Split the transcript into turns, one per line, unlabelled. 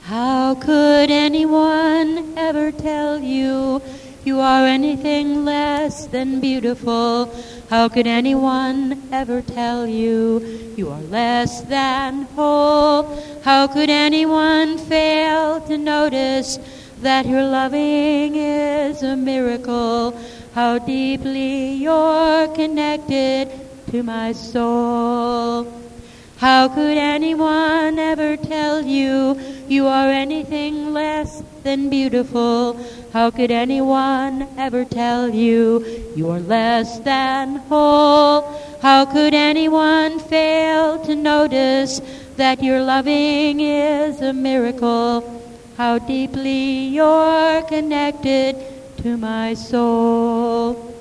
How could anyone ever tell you you are anything less than beautiful? How could anyone ever tell you you are less than whole? How could anyone fail to notice that your loving is a miracle? How deeply you're connected to my soul. How could anyone ever tell you you are anything less than beautiful? How could anyone ever tell you you are less than whole? How could anyone fail to notice that your loving is a miracle? How deeply you're connected to my soul.